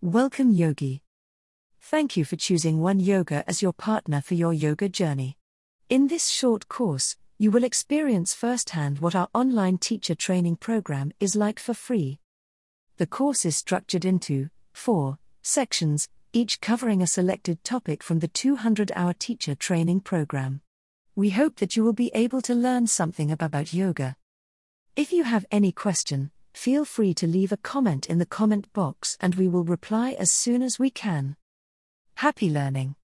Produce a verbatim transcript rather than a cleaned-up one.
Welcome, Yogi. Thank you for choosing One Yoga as your partner for your yoga journey. In this short course, you will experience firsthand what our online teacher training program is like for free. The course is structured into four sections, each covering a selected topic from the two hundred hour teacher training program. We hope that you will be able to learn something about yoga. If you have any question, feel free to leave a comment in the comment box and we will reply as soon as we can. Happy learning!